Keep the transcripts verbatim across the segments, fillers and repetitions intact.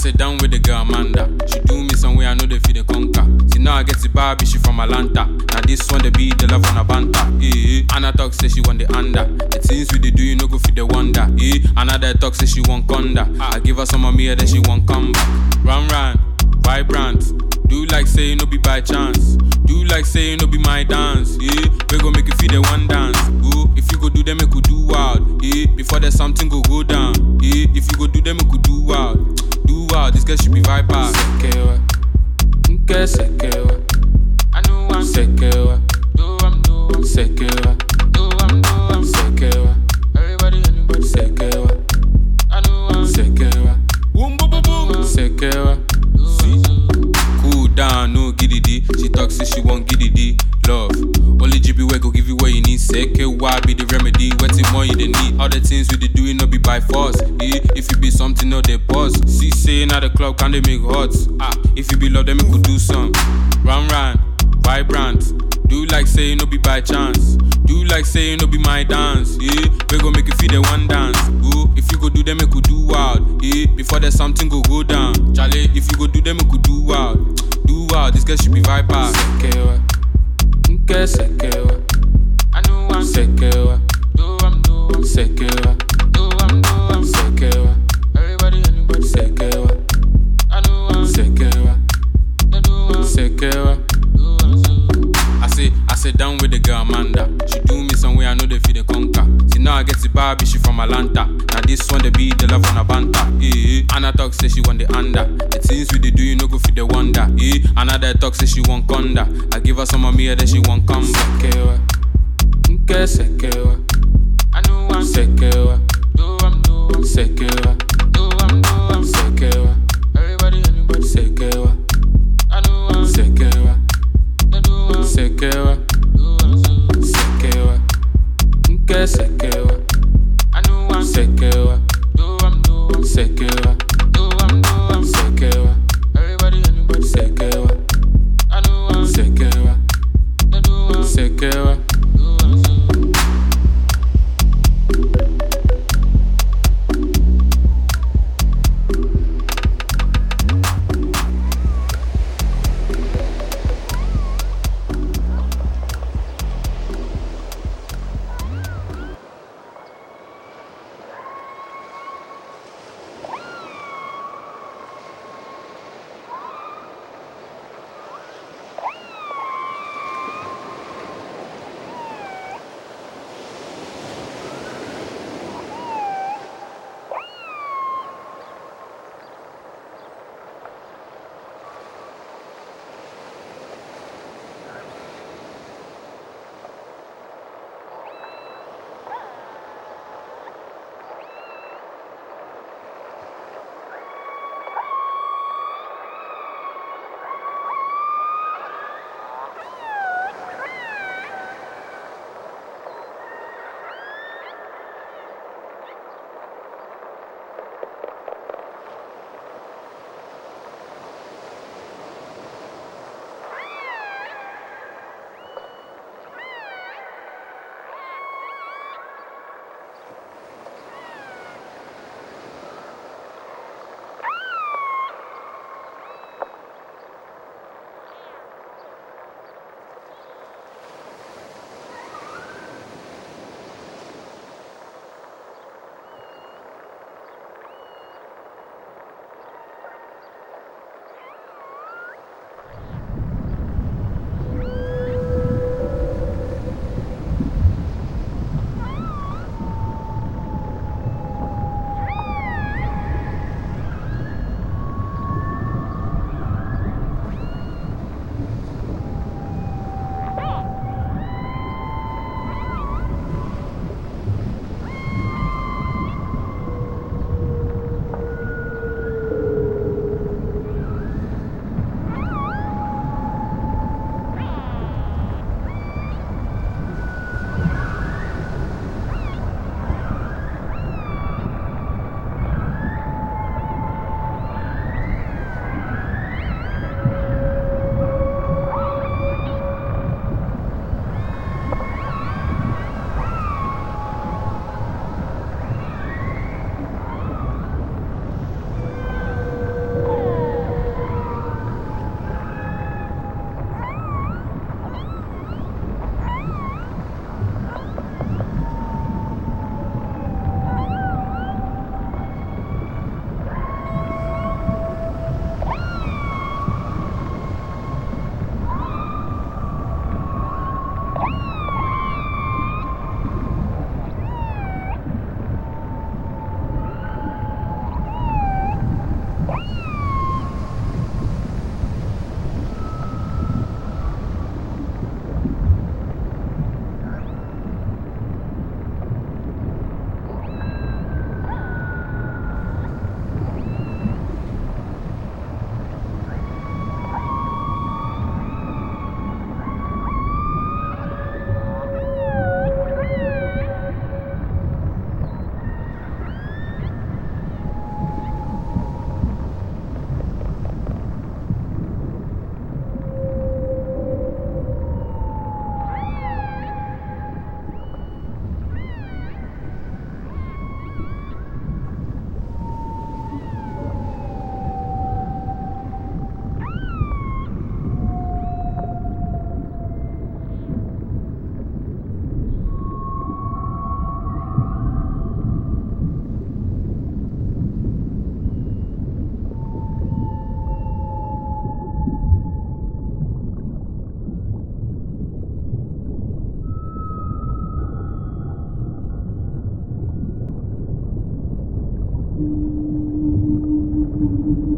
sit down with the girl Amanda. She do me somewhere I know they feel the conquer. See now I get the Barbie, she from Atlanta. Now this one they be the love on a banter. Yeah, Anna talk say she want the under. The things we they do you no go feel the wonder. Yeah, another talk say she want conda. I give her some of me then she want come back. Run run, vibrant. Do like say no be by chance. Do like say no be my dance. Yeah, we go make you feel the one dance. Ooh, if you go do them, make you do wild. Yeah, before there's something go go down. Yeah, if you go do them, make you do wild. Do wild, this girl should be viper. Sekewa, nke sekewa. I know I'm sekewa. Do I'm do sekewa. Do I'm do I'm sekewa. Everybody anybody sekewa. I know I'm sekewa. Boom boom boom boom sekewa. Cool down, no giddity. She talks say she want giddity. Love, only G B way go give you what you need. Sekewa be the remedy. What's more you they need? All the things we they do it no be by force. Yeah, if you be something, no they pause. See saying at the club can they make hot? Ah, if you be love them, you could do some. Run run, vibrant. Do like say no be by chance. Do like say no be my dance. Yeah, we go make you feel the one dance. Ooh, if you go do them, you could do wild. Yeah, before there's something go go down. Charlie, if you go do them, you could do wild. Do wild, this girl should be viper. Sekewa, nke sekewa. I know I'm sekewa. Do I'm do I'm sekewa. Do I'm do I'm sekewa. Everybody anybody sekewa. I know I'm sekewa. Sekewa. I say I sit down with the girl Amanda. She do me somewhere I know they feel the conquer. See now I get the Barbie, she from Atlanta. Now this one they be the love on a banter. Yeah, Anna talk say she want the under. The things we they do you no go feel the wonder. Yeah, another talk say she want conda. I give her some of me then she want come back. Sekewa, nke sekewa. I know I'm sekewa. Do I'm do I'm sekewa. Do I'm do I'm sekewa. Everybody anybody sekewa. I know I'm sekewa. Sekewa, sekewa, nke sekewa. I know I'm sekewa. Do I'm do I'm sekewa. Do I'm do I'm sekewa. Everybody anybody sekewa. I know I'm sekewa. Sekewa.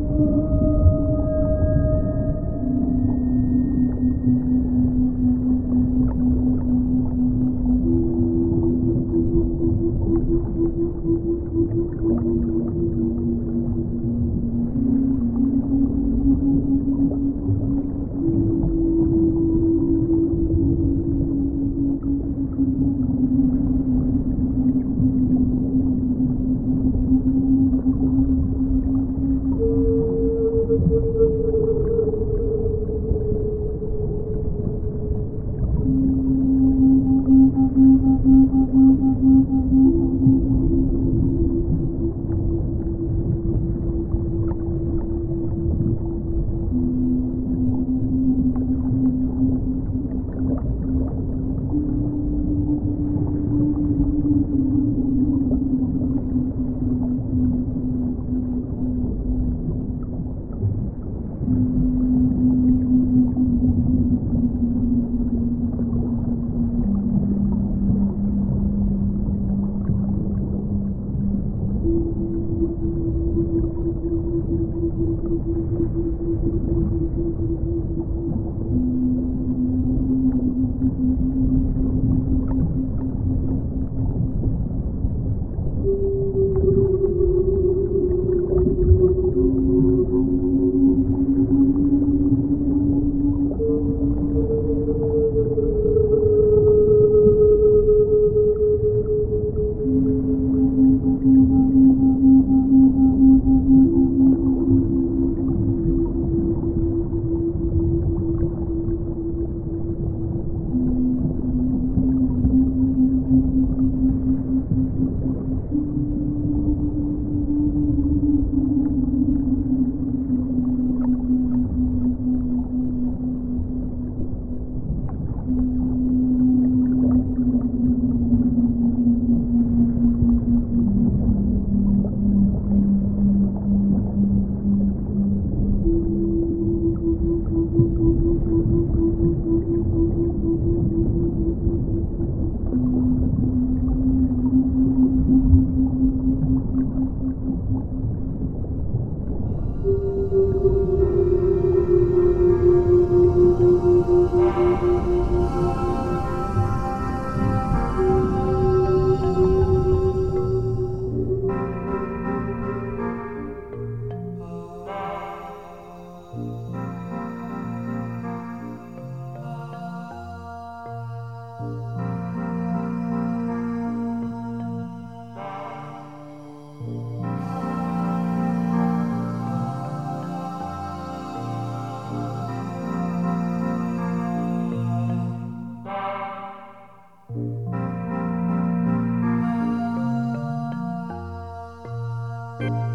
you